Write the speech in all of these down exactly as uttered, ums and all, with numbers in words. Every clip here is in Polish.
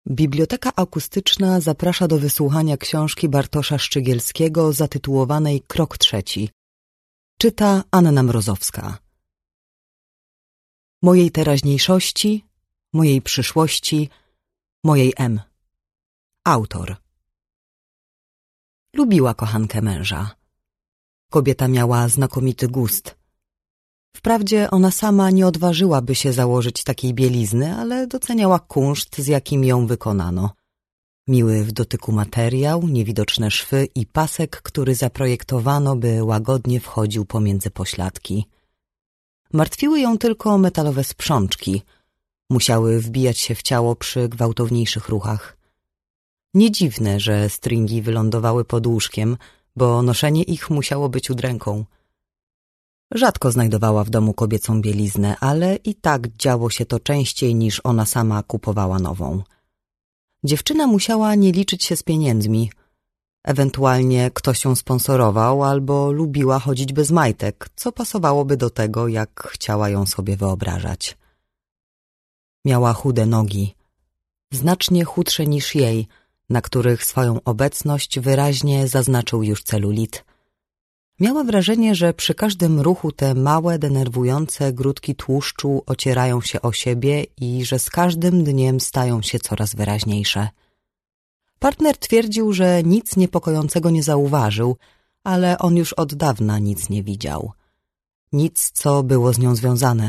Biblioteka Akustyczna zaprasza do wysłuchania książki Bartosza Szczygielskiego zatytułowanej Krok trzeci. Czyta Anna Mrozowska. Mojej teraźniejszości, mojej przyszłości, mojej M. Autor. Lubiła kochankę męża. Kobieta miała znakomity gust. Wprawdzie ona sama nie odważyłaby się założyć takiej bielizny, ale doceniała kunszt, z jakim ją wykonano. Miły w dotyku materiał, niewidoczne szwy i pasek, który zaprojektowano, by łagodnie wchodził pomiędzy pośladki. Martwiły ją tylko metalowe sprzączki. Musiały wbijać się w ciało przy gwałtowniejszych ruchach. Nie dziwne, że stringi wylądowały pod łóżkiem, bo noszenie ich musiało być udręką. Rzadko znajdowała w domu kobiecą bieliznę, ale i tak działo się to częściej niż ona sama kupowała nową. Dziewczyna musiała nie liczyć się z pieniędzmi. Ewentualnie ktoś ją sponsorował albo lubiła chodzić bez majtek, co pasowałoby do tego, jak chciała ją sobie wyobrażać. Miała chude nogi, znacznie chudsze niż jej, na których swoją obecność wyraźnie zaznaczył już celulit. Miała wrażenie, że przy każdym ruchu te małe, denerwujące grudki tłuszczu ocierają się o siebie i że z każdym dniem stają się coraz wyraźniejsze. Partner twierdził, że nic niepokojącego nie zauważył, ale on już od dawna nic nie widział. Nic, co było z nią związane.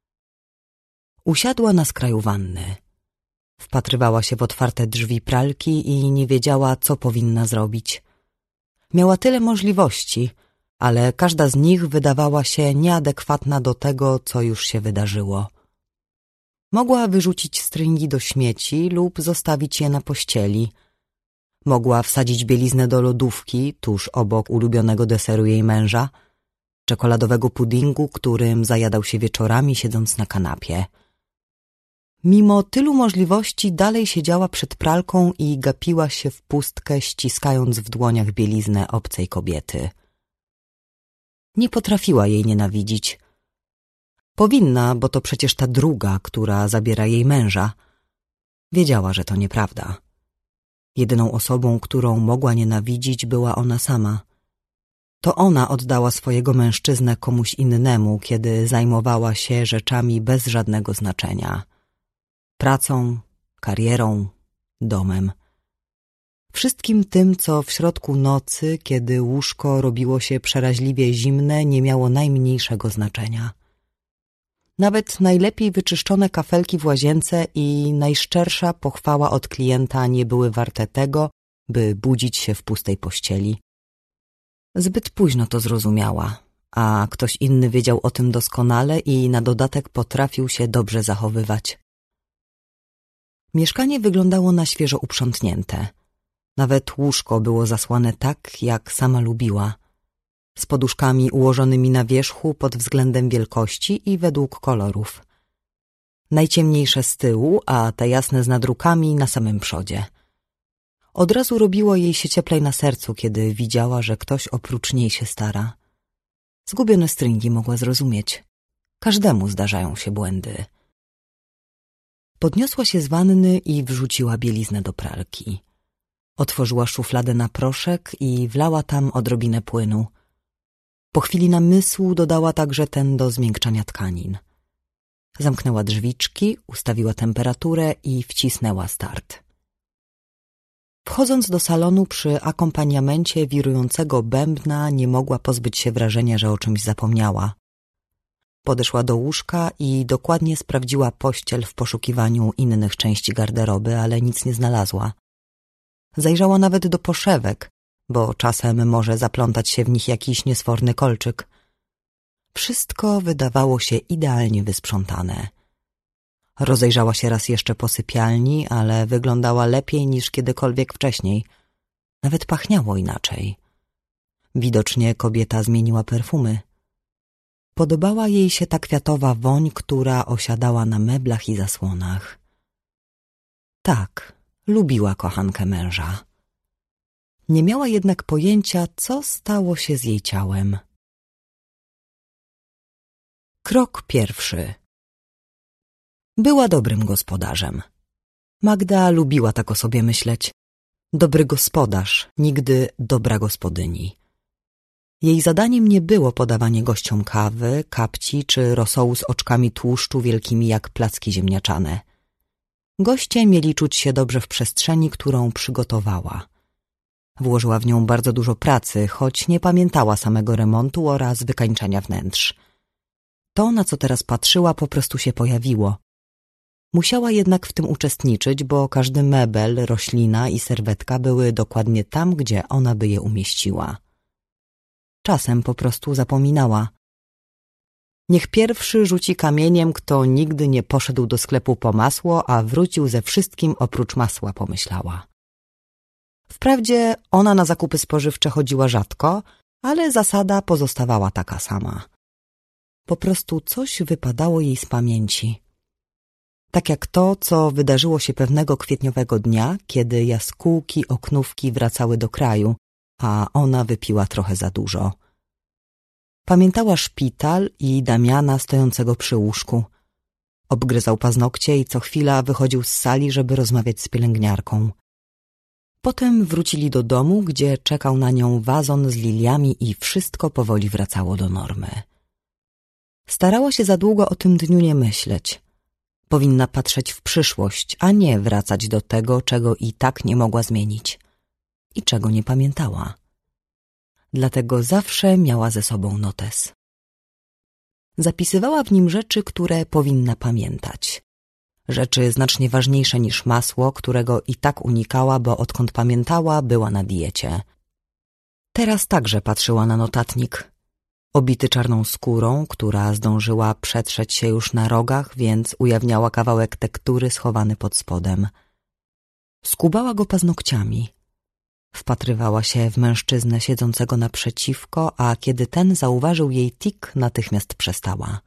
Usiadła na skraju wanny. Wpatrywała się w otwarte drzwi pralki i nie wiedziała, co powinna zrobić. Miała tyle możliwości, ale każda z nich wydawała się nieadekwatna do tego, co już się wydarzyło. Mogła wyrzucić stringi do śmieci lub zostawić je na pościeli. Mogła wsadzić bieliznę do lodówki tuż obok ulubionego deseru jej męża, czekoladowego puddingu, którym zajadał się wieczorami, siedząc na kanapie. Mimo tylu możliwości dalej siedziała przed pralką i gapiła się w pustkę, ściskając w dłoniach bieliznę obcej kobiety. Nie potrafiła jej nienawidzić. Powinna, bo to przecież ta druga, która zabiera jej męża. Wiedziała, że to nieprawda. Jedyną osobą, którą mogła nienawidzić, była ona sama. To ona oddała swojego mężczyznę komuś innemu, kiedy zajmowała się rzeczami bez żadnego znaczenia. Pracą, karierą, domem. Wszystkim tym, co w środku nocy, kiedy łóżko robiło się przeraźliwie zimne, nie miało najmniejszego znaczenia. Nawet najlepiej wyczyszczone kafelki w łazience i najszczersza pochwała od klienta nie były warte tego, by budzić się w pustej pościeli. Zbyt późno to zrozumiała, a ktoś inny wiedział o tym doskonale i na dodatek potrafił się dobrze zachowywać. Mieszkanie wyglądało na świeżo uprzątnięte. Nawet łóżko było zasłane tak, jak sama lubiła. Z poduszkami ułożonymi na wierzchu pod względem wielkości i według kolorów. Najciemniejsze z tyłu, a te jasne z nadrukami na samym przodzie. Od razu robiło jej się cieplej na sercu, kiedy widziała, że ktoś oprócz niej się stara. Zgubione stringi mogła zrozumieć. Każdemu zdarzają się błędy. Podniosła się z wanny i wrzuciła bieliznę do pralki. Otworzyła szufladę na proszek i wlała tam odrobinę płynu. Po chwili namysłu dodała także ten do zmiękczania tkanin. Zamknęła drzwiczki, ustawiła temperaturę i wcisnęła start. Wchodząc do salonu przy akompaniamencie wirującego bębna, nie mogła pozbyć się wrażenia, że o czymś zapomniała. Podeszła do łóżka i dokładnie sprawdziła pościel w poszukiwaniu innych części garderoby, ale nic nie znalazła. Zajrzała nawet do poszewek, bo czasem może zaplątać się w nich jakiś niesforny kolczyk. Wszystko wydawało się idealnie wysprzątane. Rozejrzała się raz jeszcze po sypialni, ale wyglądała lepiej niż kiedykolwiek wcześniej. Nawet pachniało inaczej. Widocznie kobieta zmieniła perfumy. Podobała jej się ta kwiatowa woń, która osiadała na meblach i zasłonach. Tak, lubiła kochankę męża. Nie miała jednak pojęcia, co stało się z jej ciałem. Krok pierwszy. Była dobrym gospodarzem. Magda lubiła tak o sobie myśleć. Dobry gospodarz, nigdy dobra gospodyni. Jej zadaniem nie było podawanie gościom kawy, kapci czy rosołu z oczkami tłuszczu wielkimi jak placki ziemniaczane. Goście mieli czuć się dobrze w przestrzeni, którą przygotowała. Włożyła w nią bardzo dużo pracy, choć nie pamiętała samego remontu oraz wykańczania wnętrz. To, na co teraz patrzyła, po prostu się pojawiło. Musiała jednak w tym uczestniczyć, bo każdy mebel, roślina i serwetka były dokładnie tam, gdzie ona by je umieściła. Czasem po prostu zapominała. Niech pierwszy rzuci kamieniem, kto nigdy nie poszedł do sklepu po masło, a wrócił ze wszystkim oprócz masła, pomyślała. Wprawdzie ona na zakupy spożywcze chodziła rzadko, ale zasada pozostawała taka sama. Po prostu coś wypadało jej z pamięci. Tak jak to, co wydarzyło się pewnego kwietniowego dnia, kiedy jaskółki oknówki wracały do kraju, a ona wypiła trochę za dużo. Pamiętała szpital i Damiana stojącego przy łóżku. Obgryzał paznokcie i co chwila wychodził z sali, żeby rozmawiać z pielęgniarką. Potem wrócili do domu, gdzie czekał na nią wazon z liliami i wszystko powoli wracało do normy. Starała się za długo o tym dniu nie myśleć. Powinna patrzeć w przyszłość, a nie wracać do tego, czego i tak nie mogła zmienić i czego nie pamiętała. Dlatego zawsze miała ze sobą notes. Zapisywała w nim rzeczy, które powinna pamiętać. Rzeczy znacznie ważniejsze niż masło, którego i tak unikała, bo odkąd pamiętała, była na diecie. Teraz także patrzyła na notatnik. Obity czarną skórą, która zdążyła przetrzeć się już na rogach, więc ujawniała kawałek tektury schowany pod spodem. Skubała go paznokciami. Wpatrywała się w mężczyznę siedzącego naprzeciwko, a kiedy ten zauważył jej tik, natychmiast przestała.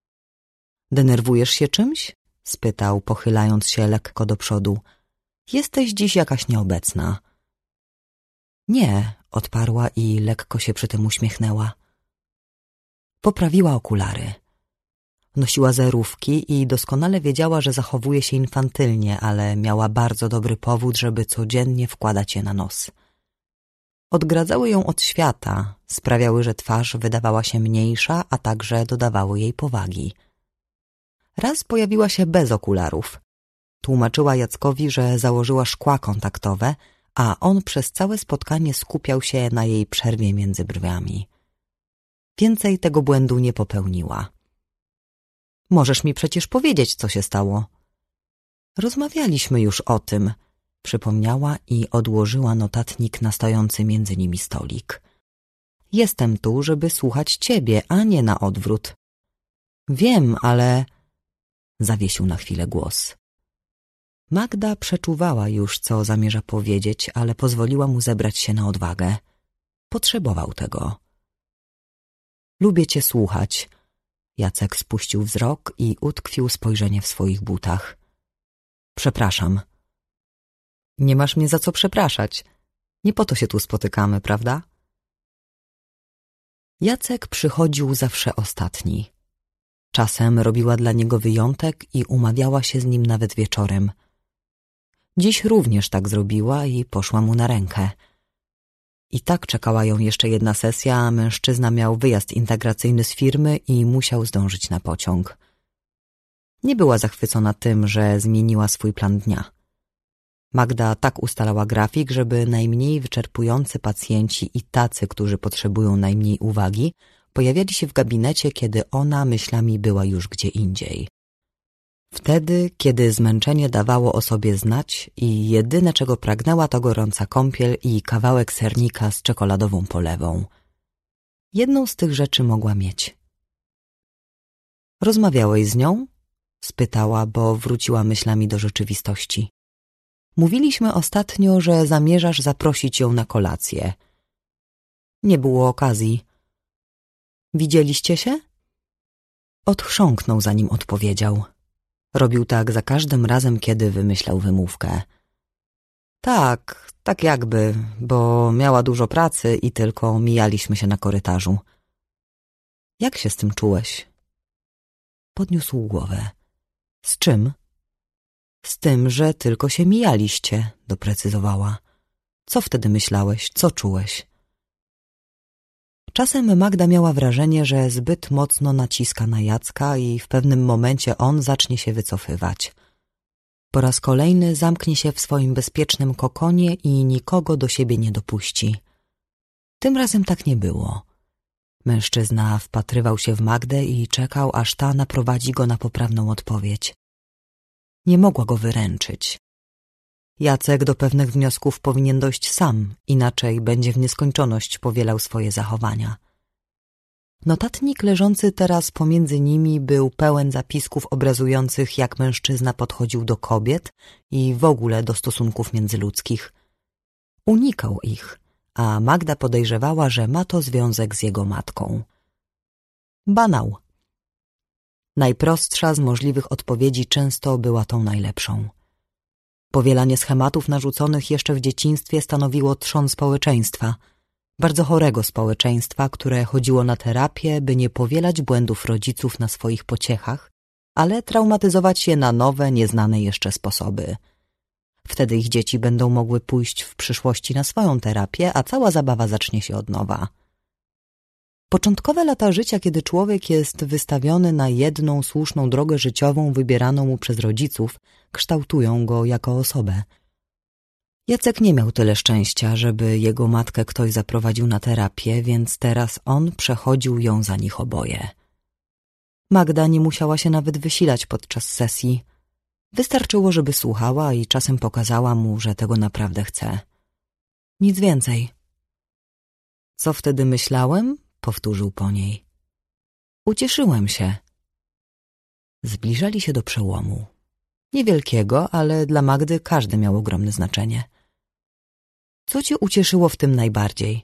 — Denerwujesz się czymś? — spytał, pochylając się lekko do przodu. — Jesteś dziś jakaś nieobecna. — Nie — odparła i lekko się przy tym uśmiechnęła. Poprawiła okulary. Nosiła zerówki i doskonale wiedziała, że zachowuje się infantylnie, ale miała bardzo dobry powód, żeby codziennie wkładać je na nos. Odgradzały ją od świata, sprawiały, że twarz wydawała się mniejsza, a także dodawały jej powagi. Raz pojawiła się bez okularów. Tłumaczyła Jackowi, że założyła szkła kontaktowe, a on przez całe spotkanie skupiał się na jej przerwie między brwiami. Więcej tego błędu nie popełniła. Możesz mi przecież powiedzieć, co się stało. Rozmawialiśmy już o tym, przypomniała i odłożyła notatnik na stojący między nimi stolik. Jestem tu, żeby słuchać ciebie, a nie na odwrót. Wiem, ale... Zawiesił na chwilę głos. Magda przeczuwała już, co zamierza powiedzieć, ale pozwoliła mu zebrać się na odwagę. Potrzebował tego. Lubię cię słuchać. Jacek spuścił wzrok i utkwił spojrzenie w swoich butach. Przepraszam. Nie masz mnie za co przepraszać. Nie po to się tu spotykamy, prawda? Jacek przychodził zawsze ostatni. Czasem robiła dla niego wyjątek i umawiała się z nim nawet wieczorem. Dziś również tak zrobiła i poszła mu na rękę. I tak czekała ją jeszcze jedna sesja, a mężczyzna miał wyjazd integracyjny z firmy i musiał zdążyć na pociąg. Nie była zachwycona tym, że zmieniła swój plan dnia. Magda tak ustalała grafik, żeby najmniej wyczerpujący pacjenci i tacy, którzy potrzebują najmniej uwagi, pojawiali się w gabinecie, kiedy ona myślami była już gdzie indziej. Wtedy, kiedy zmęczenie dawało o sobie znać i jedyne, czego pragnęła, to gorąca kąpiel i kawałek sernika z czekoladową polewą. Jedną z tych rzeczy mogła mieć. Rozmawiałeś z nią? Spytała, bo wróciła myślami do rzeczywistości. Mówiliśmy ostatnio, że zamierzasz zaprosić ją na kolację. Nie było okazji. Widzieliście się? Odchrząknął, zanim odpowiedział. Robił tak za każdym razem, kiedy wymyślał wymówkę. Tak, tak jakby, bo miała dużo pracy i tylko mijaliśmy się na korytarzu. Jak się z tym czułeś? Podniósł głowę. Z czym? Z tym, że tylko się mijaliście, doprecyzowała. Co wtedy myślałeś? Co czułeś? Czasem Magda miała wrażenie, że zbyt mocno naciska na Jacka i w pewnym momencie on zacznie się wycofywać. Po raz kolejny zamknie się w swoim bezpiecznym kokonie i nikogo do siebie nie dopuści. Tym razem tak nie było. Mężczyzna wpatrywał się w Magdę i czekał, aż ta naprowadzi go na poprawną odpowiedź. Nie mogła go wyręczyć. Jacek do pewnych wniosków powinien dojść sam, inaczej będzie w nieskończoność powielał swoje zachowania. Notatnik leżący teraz pomiędzy nimi był pełen zapisków obrazujących, jak mężczyzna podchodził do kobiet i w ogóle do stosunków międzyludzkich. Unikał ich, a Magda podejrzewała, że ma to związek z jego matką. Banał. Najprostsza z możliwych odpowiedzi często była tą najlepszą. Powielanie schematów narzuconych jeszcze w dzieciństwie stanowiło trzon społeczeństwa, bardzo chorego społeczeństwa, które chodziło na terapię, by nie powielać błędów rodziców na swoich pociechach, ale traumatyzować je na nowe, nieznane jeszcze sposoby. Wtedy ich dzieci będą mogły pójść w przyszłości na swoją terapię, a cała zabawa zacznie się od nowa. Początkowe lata życia, kiedy człowiek jest wystawiony na jedną słuszną drogę życiową wybieraną mu przez rodziców, kształtują go jako osobę. Jacek nie miał tyle szczęścia, żeby jego matkę ktoś zaprowadził na terapię, więc teraz on przechodził ją za nich oboje. Magda nie musiała się nawet wysilać podczas sesji. Wystarczyło, żeby słuchała i czasem pokazała mu, że tego naprawdę chce. Nic więcej. Co wtedy myślałem? Powtórzył po niej. Ucieszyłem się. Zbliżali się do przełomu. Niewielkiego, ale dla Magdy każdy miał ogromne znaczenie. Co cię ucieszyło w tym najbardziej?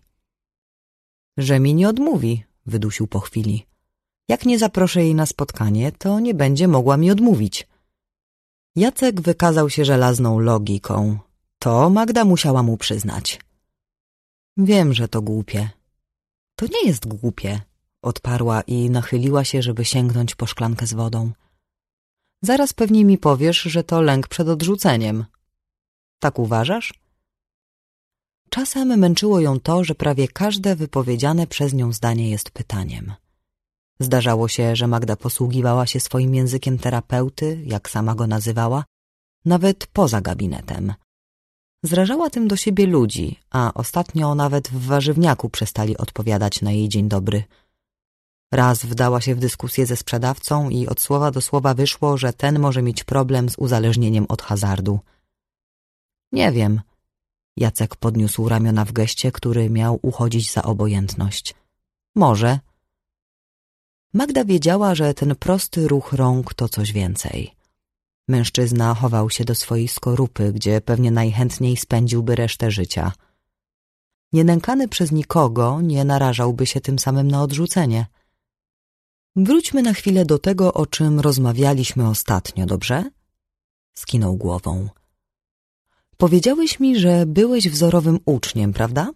Że mi nie odmówi, wydusił po chwili. Jak nie zaproszę jej na spotkanie, to nie będzie mogła mi odmówić. Jacek wykazał się żelazną logiką. To Magda musiała mu przyznać. Wiem, że to głupie. To nie jest głupie, odparła i nachyliła się, żeby sięgnąć po szklankę z wodą. Zaraz pewnie mi powiesz, że to lęk przed odrzuceniem. Tak uważasz? Czasem męczyło ją to, że prawie każde wypowiedziane przez nią zdanie jest pytaniem. Zdarzało się, że Magda posługiwała się swoim językiem terapeuty, jak sama go nazywała, nawet poza gabinetem. Zrażała tym do siebie ludzi, a ostatnio nawet w warzywniaku przestali odpowiadać na jej dzień dobry. Raz wdała się w dyskusję ze sprzedawcą i od słowa do słowa wyszło, że ten może mieć problem z uzależnieniem od hazardu. Nie wiem. Jacek podniósł ramiona w geście, który miał uchodzić za obojętność. Może. Magda wiedziała, że ten prosty ruch rąk to coś więcej. Mężczyzna chował się do swojej skorupy, gdzie pewnie najchętniej spędziłby resztę życia. Nienękany przez nikogo nie narażałby się tym samym na odrzucenie. Wróćmy na chwilę do tego, o czym rozmawialiśmy ostatnio, dobrze? Skinął głową. Powiedziałeś mi, że byłeś wzorowym uczniem, prawda?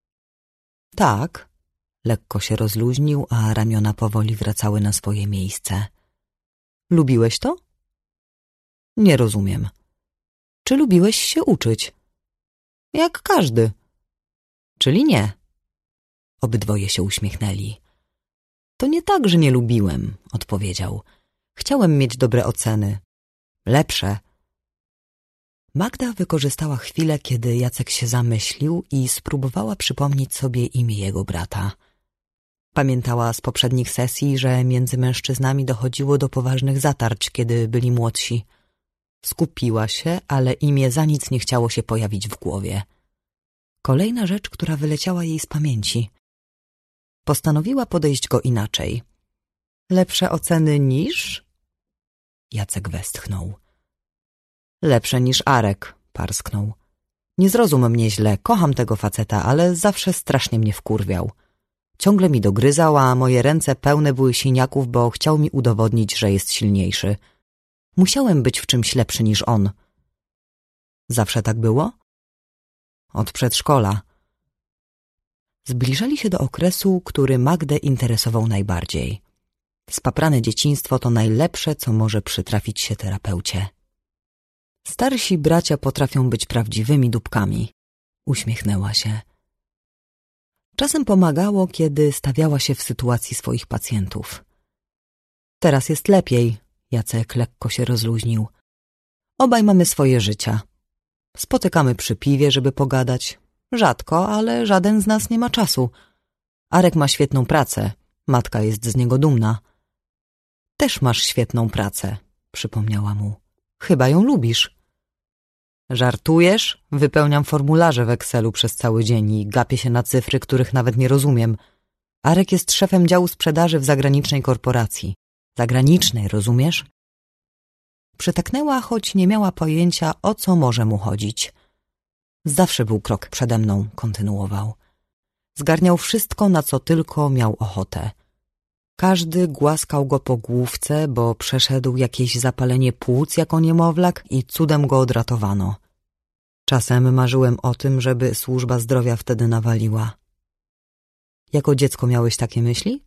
Tak. Lekko się rozluźnił, a ramiona powoli wracały na swoje miejsce. Lubiłeś to? Nie rozumiem. Czy lubiłeś się uczyć? Jak każdy. Czyli nie. Obydwoje się uśmiechnęli. To nie tak, że nie lubiłem, odpowiedział. Chciałem mieć dobre oceny. Lepsze. Magda wykorzystała chwilę, kiedy Jacek się zamyślił i spróbowała przypomnieć sobie imię jego brata. Pamiętała z poprzednich sesji, że między mężczyznami dochodziło do poważnych zatarć, kiedy byli młodsi. Skupiła się, ale imię za nic nie chciało się pojawić w głowie. Kolejna rzecz, która wyleciała jej z pamięci. Postanowiła podejść go inaczej. Lepsze oceny niż? Jacek westchnął. Lepsze niż Arek, parsknął. Nie zrozum mnie źle, kocham tego faceta, ale zawsze strasznie mnie wkurwiał. Ciągle mi dogryzał, a moje ręce pełne były siniaków, bo chciał mi udowodnić, że jest silniejszy. Musiałem być w czymś lepszy niż on. Zawsze tak było? Od przedszkola. Zbliżali się do okresu, który Magdę interesował najbardziej. Spaprane dzieciństwo to najlepsze, co może przytrafić się terapeucie. Starsi bracia potrafią być prawdziwymi dupkami. Uśmiechnęła się. Czasem pomagało, kiedy stawiała się w sytuacji swoich pacjentów. Teraz jest lepiej. Jacek lekko się rozluźnił. Obaj mamy swoje życia. Spotykamy przy piwie, żeby pogadać. Rzadko, ale żaden z nas nie ma czasu. Arek ma świetną pracę. Matka jest z niego dumna. Też masz świetną pracę, przypomniała mu. Chyba ją lubisz. Żartujesz? Wypełniam formularze w Excelu przez cały dzień i gapię się na cyfry, których nawet nie rozumiem. Arek jest szefem działu sprzedaży w zagranicznej korporacji. Zagranicznej, rozumiesz? Przytaknęła, choć nie miała pojęcia, o co może mu chodzić. Zawsze był krok przede mną, kontynuował. Zgarniał wszystko, na co tylko miał ochotę. Każdy głaskał go po główce, bo przeszedł jakieś zapalenie płuc jako niemowlak i cudem go odratowano. Czasem marzyłem o tym, żeby służba zdrowia wtedy nawaliła. Jako dziecko miałeś takie myśli?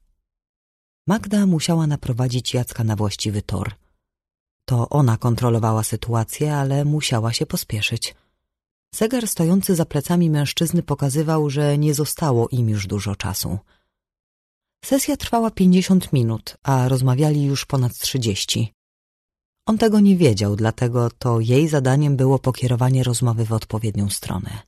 Magda musiała naprowadzić Jacka na właściwy tor. To ona kontrolowała sytuację, ale musiała się pospieszyć. Zegar stojący za plecami mężczyzny pokazywał, że nie zostało im już dużo czasu. Sesja trwała pięćdziesiąt minut, a rozmawiali już ponad trzydzieści. On tego nie wiedział, dlatego to jej zadaniem było pokierowanie rozmowy w odpowiednią stronę.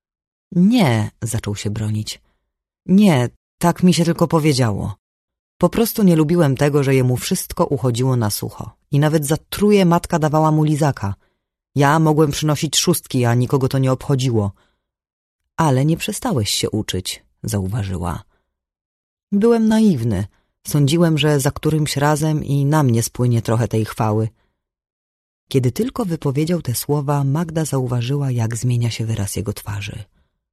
Nie, zaczął się bronić. Nie, tak mi się tylko powiedziało. Po prostu nie lubiłem tego, że jemu wszystko uchodziło na sucho. I nawet za truje matka dawała mu lizaka. Ja mogłem przynosić szóstki, a nikogo to nie obchodziło. Ale nie przestałeś się uczyć, zauważyła. Byłem naiwny. Sądziłem, że za którymś razem i na mnie spłynie trochę tej chwały. Kiedy tylko wypowiedział te słowa, Magda zauważyła, jak zmienia się wyraz jego twarzy.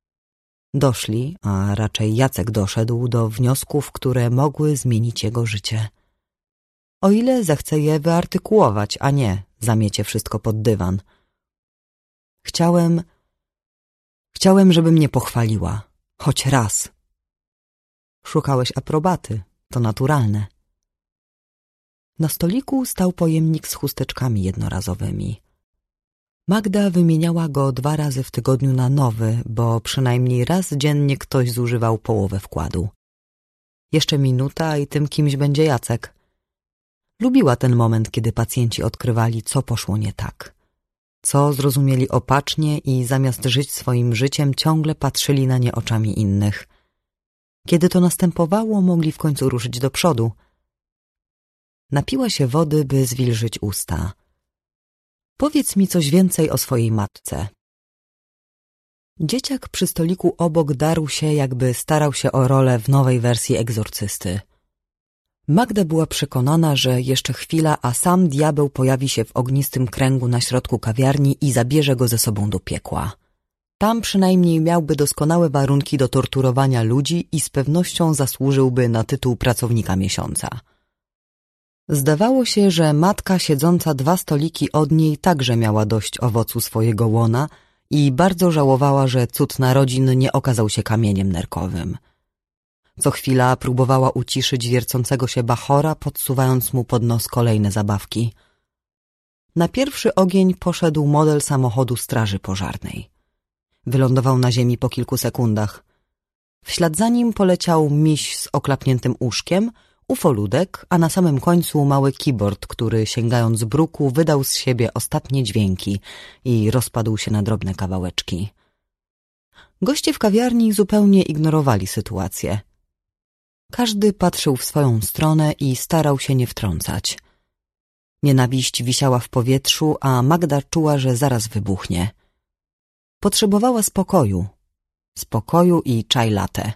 Doszli, a raczej Jacek doszedł do wniosków, które mogły zmienić jego życie. O ile zechce je wyartykułować, a nie zamiecie wszystko pod dywan. Chciałem... Chciałem, żeby mnie pochwaliła. Choć raz. Szukałeś aprobaty. To naturalne. Na stoliku stał pojemnik z chusteczkami jednorazowymi. Magda wymieniała go dwa razy w tygodniu na nowy, bo przynajmniej raz dziennie ktoś zużywał połowę wkładu. Jeszcze minuta i tym kimś będzie Jacek. Lubiła ten moment, kiedy pacjenci odkrywali, co poszło nie tak. Co zrozumieli opacznie i zamiast żyć swoim życiem, ciągle patrzyli na nie oczami innych. Kiedy to następowało, mogli w końcu ruszyć do przodu. Napiła się wody, by zwilżyć usta. Powiedz mi coś więcej o swojej matce. Dzieciak przy stoliku obok darł się, jakby starał się o rolę w nowej wersji egzorcysty. Magda była przekonana, że jeszcze chwila, a sam diabeł pojawi się w ognistym kręgu na środku kawiarni i zabierze go ze sobą do piekła. Tam przynajmniej miałby doskonałe warunki do torturowania ludzi i z pewnością zasłużyłby na tytuł pracownika miesiąca. Zdawało się, że matka siedząca dwa stoliki od niej także miała dość owocu swojego łona i bardzo żałowała, że cud narodzin nie okazał się kamieniem nerkowym. Co chwila próbowała uciszyć wiercącego się bachora, podsuwając mu pod nos kolejne zabawki. Na pierwszy ogień poszedł model samochodu straży pożarnej. Wylądował na ziemi po kilku sekundach. W ślad za nim poleciał miś z oklapniętym uszkiem, ufoludek, a na samym końcu mały keyboard, który sięgając bruku wydał z siebie ostatnie dźwięki i rozpadł się na drobne kawałeczki. Goście w kawiarni zupełnie ignorowali sytuację. Każdy patrzył w swoją stronę i starał się nie wtrącać. Nienawiść wisiała w powietrzu, a Magda czuła, że zaraz wybuchnie. Potrzebowała spokoju. Spokoju i czaj latte.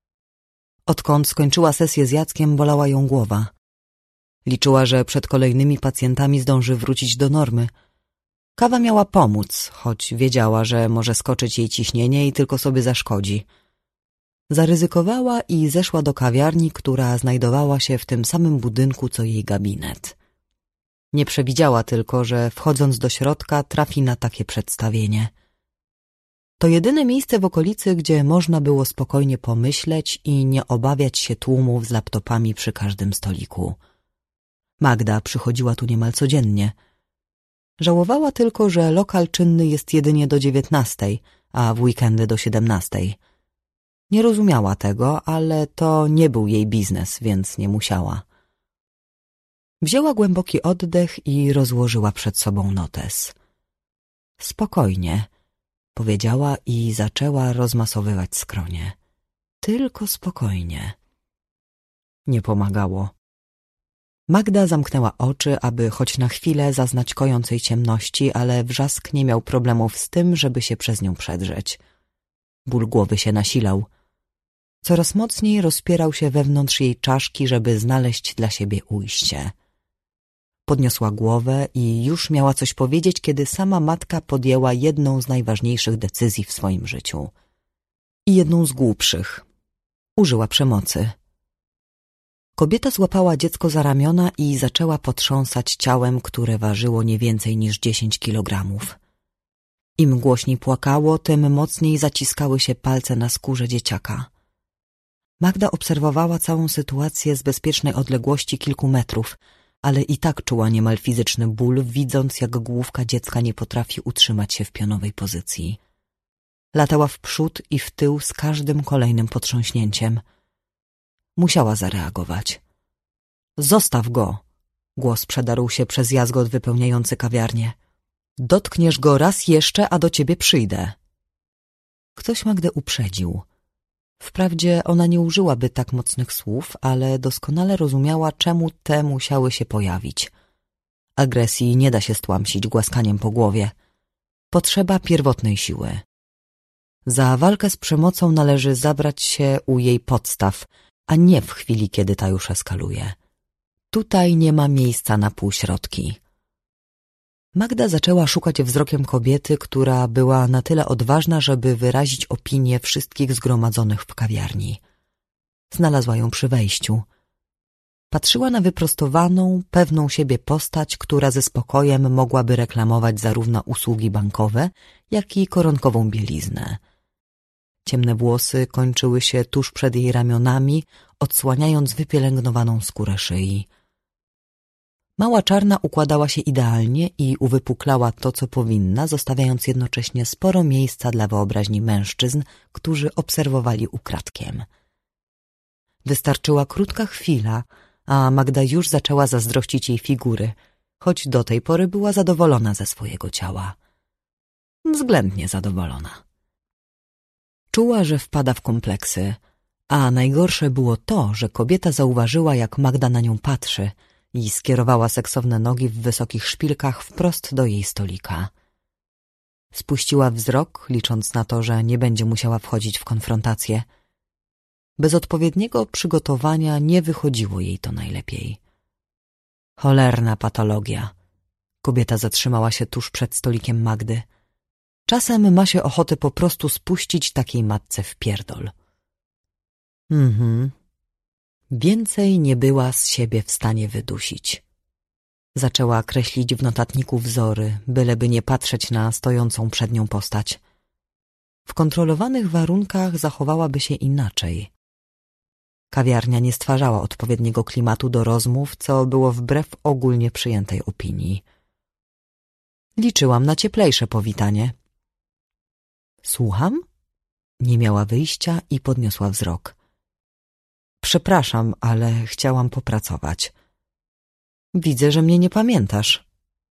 Odkąd skończyła sesję z Jackiem, bolała ją głowa. Liczyła, że przed kolejnymi pacjentami zdąży wrócić do normy. Kawa miała pomóc, choć wiedziała, że może skoczyć jej ciśnienie i tylko sobie zaszkodzi. Zaryzykowała i zeszła do kawiarni, która znajdowała się w tym samym budynku, co jej gabinet. Nie przewidziała tylko, że wchodząc do środka trafi na takie przedstawienie. To jedyne miejsce w okolicy, gdzie można było spokojnie pomyśleć i nie obawiać się tłumów z laptopami przy każdym stoliku. Magda przychodziła tu niemal codziennie. Żałowała tylko, że lokal czynny jest jedynie do dziewiętnastej, a w weekendy do siedemnastej. Nie rozumiała tego, ale to nie był jej biznes, więc nie musiała. Wzięła głęboki oddech i rozłożyła przed sobą notes. Spokojnie, powiedziała i zaczęła rozmasowywać skronie. Tylko spokojnie. Nie pomagało. Magda zamknęła oczy, aby choć na chwilę zaznać kojącej ciemności, ale wrzask nie miał problemów z tym, żeby się przez nią przedrzeć. Ból głowy się nasilał. Coraz mocniej rozpierał się wewnątrz jej czaszki, żeby znaleźć dla siebie ujście. Podniosła głowę i już miała coś powiedzieć, kiedy sama matka podjęła jedną z najważniejszych decyzji w swoim życiu. I jedną z głupszych. Użyła przemocy. Kobieta złapała dziecko za ramiona i zaczęła potrząsać ciałem, które ważyło nie więcej niż dziesięć kilogramów. Im głośniej płakało, tym mocniej zaciskały się palce na skórze dzieciaka. Magda obserwowała całą sytuację z bezpiecznej odległości kilku metrów, ale i tak czuła niemal fizyczny ból, widząc, jak główka dziecka nie potrafi utrzymać się w pionowej pozycji. Latała w przód i w tył z każdym kolejnym potrząśnięciem. Musiała zareagować. Zostaw go! Głos przedarł się przez jazgot wypełniający kawiarnię. Dotkniesz go raz jeszcze, a do ciebie przyjdę. Ktoś Magdę uprzedził. Wprawdzie ona nie użyłaby tak mocnych słów, ale doskonale rozumiała, czemu te musiały się pojawić. Agresji nie da się stłamsić głaskaniem po głowie. Potrzeba pierwotnej siły. Za walkę z przemocą należy zabrać się u jej podstaw, a nie w chwili, kiedy ta już eskaluje. Tutaj nie ma miejsca na półśrodki. Magda zaczęła szukać wzrokiem kobiety, która była na tyle odważna, żeby wyrazić opinię wszystkich zgromadzonych w kawiarni. Znalazła ją przy wejściu. Patrzyła na wyprostowaną, pewną siebie postać, która ze spokojem mogłaby reklamować zarówno usługi bankowe, jak i koronkową bieliznę. Ciemne włosy kończyły się tuż przed jej ramionami, odsłaniając wypielęgnowaną skórę szyi. Mała czarna układała się idealnie i uwypuklała to, co powinna, zostawiając jednocześnie sporo miejsca dla wyobraźni mężczyzn, którzy obserwowali ukradkiem. Wystarczyła krótka chwila, a Magda już zaczęła zazdrościć jej figury, choć do tej pory była zadowolona ze swojego ciała. Względnie zadowolona. Czuła, że wpada w kompleksy, a najgorsze było to, że kobieta zauważyła, jak Magda na nią patrzy i skierowała seksowne nogi w wysokich szpilkach wprost do jej stolika. Spuściła wzrok, licząc na to, że nie będzie musiała wchodzić w konfrontację. Bez odpowiedniego przygotowania nie wychodziło jej to najlepiej. Cholerna patologia. Kobieta zatrzymała się tuż przed stolikiem Magdy. Czasem ma się ochotę po prostu spuścić takiej matce w pierdol. Mhm. Więcej nie była z siebie w stanie wydusić. Zaczęła kreślić w notatniku wzory, byleby nie patrzeć na stojącą przed nią postać. W kontrolowanych warunkach zachowałaby się inaczej. Kawiarnia nie stwarzała odpowiedniego klimatu do rozmów, co było wbrew ogólnie przyjętej opinii. Liczyłam na cieplejsze powitanie. Słucham? Nie miała wyjścia i podniosła wzrok. Przepraszam, ale chciałam popracować. Widzę, że mnie nie pamiętasz.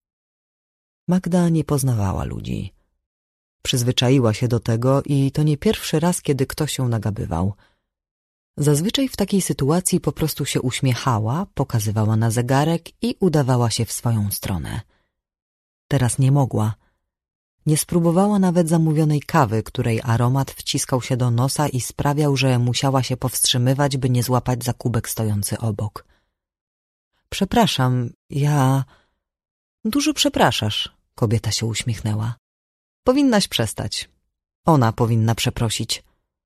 Magda nie poznawała ludzi. Przyzwyczaiła się do tego i to nie pierwszy raz, kiedy ktoś ją nagabywał. Zazwyczaj w takiej sytuacji po prostu się uśmiechała, pokazywała na zegarek i udawała się w swoją stronę. Teraz nie mogła. Nie spróbowała nawet zamówionej kawy, której aromat wciskał się do nosa i sprawiał, że musiała się powstrzymywać, by nie złapać za kubek stojący obok. Przepraszam, ja... Dużo przepraszasz, kobieta się uśmiechnęła. Powinnaś przestać. Ona powinna przeprosić.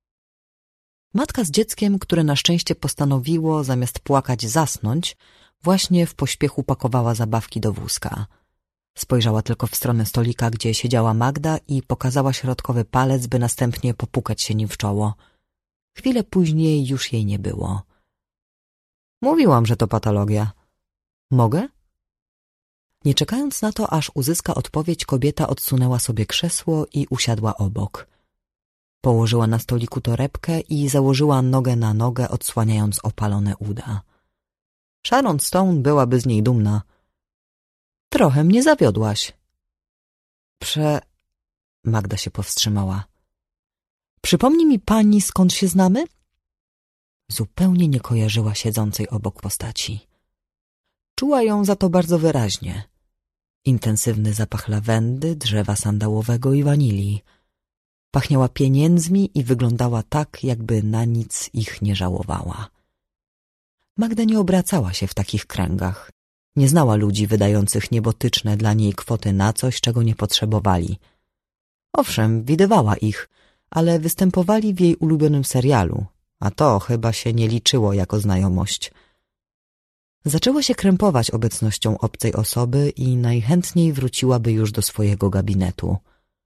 Matka z dzieckiem, które na szczęście postanowiło, zamiast płakać, zasnąć, właśnie w pośpiechu pakowała zabawki do wózka. Spojrzała tylko w stronę stolika, gdzie siedziała Magda i pokazała środkowy palec, by następnie popukać się nim w czoło. Chwilę później już jej nie było. Mówiłam, że to patologia. Mogę? Nie czekając na to, aż uzyska odpowiedź, kobieta odsunęła sobie krzesło i usiadła obok. Położyła na stoliku torebkę i założyła nogę na nogę, odsłaniając opalone uda. Sharon Stone byłaby z niej dumna. Trochę mnie zawiodłaś. Prze... Magda się powstrzymała. Przypomni mi pani, skąd się znamy? Zupełnie nie kojarzyła siedzącej obok postaci. Czuła ją za to bardzo wyraźnie. Intensywny zapach lawendy, drzewa sandałowego i wanilii. Pachniała pieniędzmi i wyglądała tak, jakby na nic ich nie żałowała. Magda nie obracała się w takich kręgach. Nie znała ludzi wydających niebotyczne dla niej kwoty na coś, czego nie potrzebowali. Owszem, widywała ich, ale występowali w jej ulubionym serialu, a to chyba się nie liczyło jako znajomość. Zaczęła się krępować obecnością obcej osoby i najchętniej wróciłaby już do swojego gabinetu.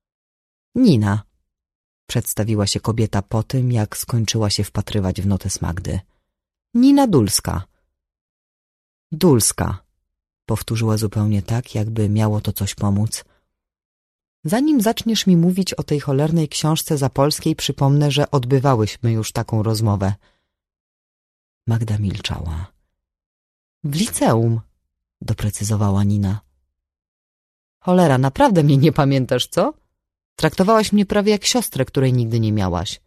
Nina, przedstawiła się kobieta po tym, jak skończyła się wpatrywać w notes Magdy. Nina Dulska. Dulska, powtórzyła zupełnie tak, jakby miało to coś pomóc. Zanim zaczniesz mi mówić o tej cholernej książce zapolskiej, przypomnę, że odbywałyśmy już taką rozmowę. Magda milczała. W liceum, doprecyzowała Nina. Cholera, naprawdę mnie nie pamiętasz, co? Traktowałaś mnie prawie jak siostrę, której nigdy nie miałaś.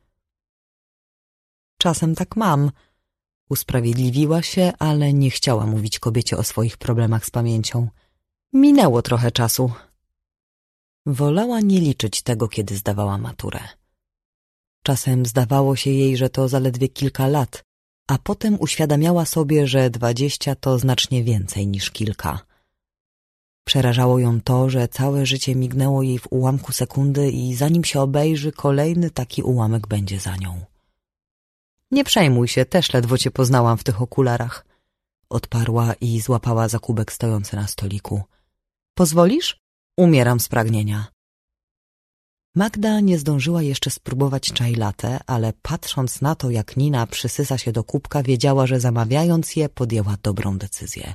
Czasem tak mam. Usprawiedliwiła się, ale nie chciała mówić kobiecie o swoich problemach z pamięcią. Minęło trochę czasu. Wolała nie liczyć tego, kiedy zdawała maturę. Czasem zdawało się jej, że to zaledwie kilka lat, a potem uświadamiała sobie, że dwadzieścia to znacznie więcej niż kilka. Przerażało ją to, że całe życie mignęło jej w ułamku sekundy i zanim się obejrzy, kolejny taki ułamek będzie za nią. Nie przejmuj się, też ledwo cię poznałam w tych okularach. Odparła i złapała za kubek stojący na stoliku. Pozwolisz? Umieram z pragnienia. Magda nie zdążyła jeszcze spróbować chai latte, ale patrząc na to, jak Nina przysysa się do kubka, wiedziała, że zamawiając je, podjęła dobrą decyzję.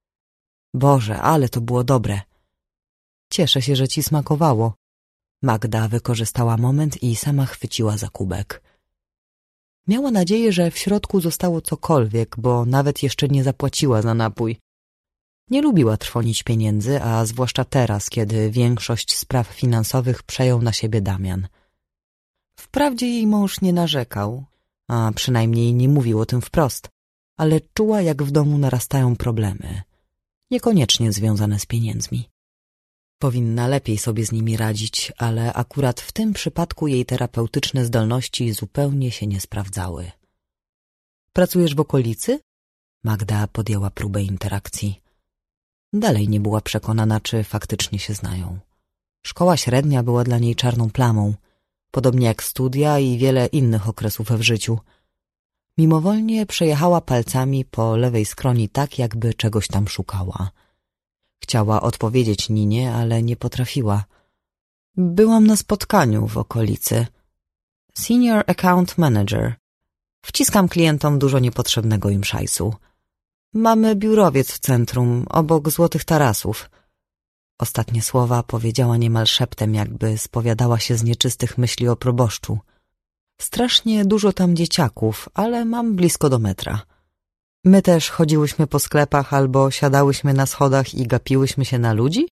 Boże, ale to było dobre. Cieszę się, że ci smakowało. Magda wykorzystała moment i sama chwyciła za kubek. Miała nadzieję, że w środku zostało cokolwiek, bo nawet jeszcze nie zapłaciła za napój. Nie lubiła trwonić pieniędzy, a zwłaszcza teraz, kiedy większość spraw finansowych przejął na siebie Damian. Wprawdzie jej mąż nie narzekał, a przynajmniej nie mówił o tym wprost, ale czuła, jak w domu narastają problemy, niekoniecznie związane z pieniędzmi. Powinna lepiej sobie z nimi radzić, ale akurat w tym przypadku jej terapeutyczne zdolności zupełnie się nie sprawdzały. Pracujesz w okolicy? Magda podjęła próbę interakcji. Dalej nie była przekonana, czy faktycznie się znają. Szkoła średnia była dla niej czarną plamą, podobnie jak studia i wiele innych okresów w życiu. Mimowolnie przejechała palcami po lewej skroni tak, jakby czegoś tam szukała. Chciała odpowiedzieć Ninie, ale nie potrafiła. Byłam na spotkaniu w okolicy. Senior Account Manager. Wciskam klientom dużo niepotrzebnego im szajsu. Mamy biurowiec w centrum, obok Złotych Tarasów. Ostatnie słowa powiedziała niemal szeptem, jakby spowiadała się z nieczystych myśli o proboszczu. Strasznie dużo tam dzieciaków, ale mam blisko do metra. My też chodziłyśmy po sklepach albo siadałyśmy na schodach i gapiłyśmy się na ludzi?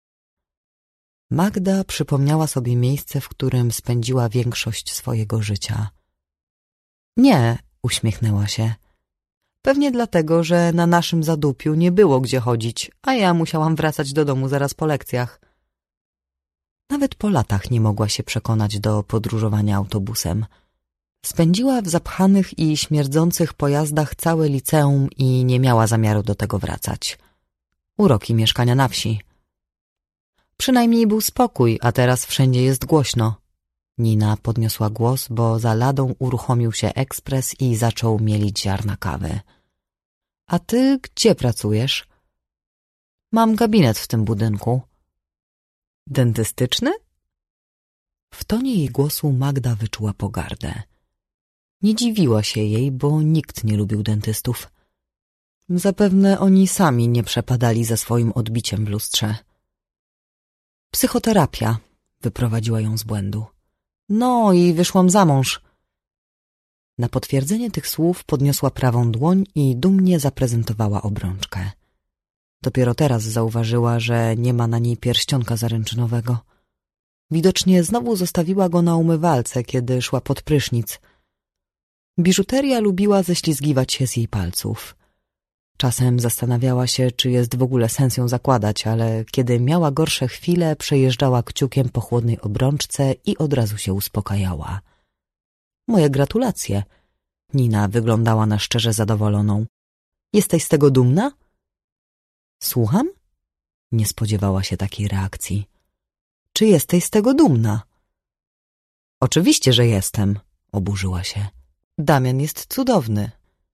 Magda przypomniała sobie miejsce, w którym spędziła większość swojego życia. Nie, uśmiechnęła się. Pewnie dlatego, że na naszym zadupiu nie było gdzie chodzić, a ja musiałam wracać do domu zaraz po lekcjach. Nawet po latach nie mogła się przekonać do podróżowania autobusem. Spędziła w zapchanych i śmierdzących pojazdach całe liceum i nie miała zamiaru do tego wracać. Uroki mieszkania na wsi. Przynajmniej był spokój, a teraz wszędzie jest głośno. Nina podniosła głos, bo za ladą uruchomił się ekspres i zaczął mielić ziarna kawy. A ty gdzie pracujesz? Mam gabinet w tym budynku. Dentystyczny? W tonie jej głosu Magda wyczuła pogardę. Nie dziwiła się jej, bo nikt nie lubił dentystów. Zapewne oni sami nie przepadali za swoim odbiciem w lustrze. Psychoterapia wyprowadziła ją z błędu. No i wyszłam za mąż. Na potwierdzenie tych słów podniosła prawą dłoń i dumnie zaprezentowała obrączkę. Dopiero teraz zauważyła, że nie ma na niej pierścionka zaręczynowego. Widocznie znowu zostawiła go na umywalce, kiedy szła pod prysznic. Biżuteria lubiła ześlizgiwać się z jej palców. Czasem zastanawiała się, czy jest w ogóle sens ją zakładać, ale kiedy miała gorsze chwile, przejeżdżała kciukiem po chłodnej obrączce i od razu się uspokajała. Moje gratulacje. Nina wyglądała na szczerze zadowoloną. Jesteś z tego dumna? Słucham? Nie spodziewała się takiej reakcji. Czy jesteś z tego dumna? Oczywiście, że jestem, oburzyła się. Damian jest cudowny.